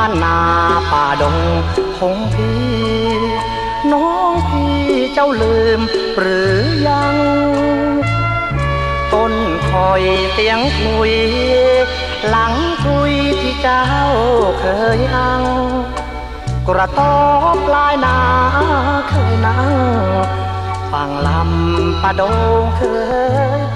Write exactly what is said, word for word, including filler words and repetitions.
านนาป่าดงพงพี่น้องพี่เจ้าลืมหรือยังต้นคอยเสียงคุยหลังคุยที่เจ้าเคยอังกระต๊อบปลายนาเคยนั่งฟังลำป่าดงเคย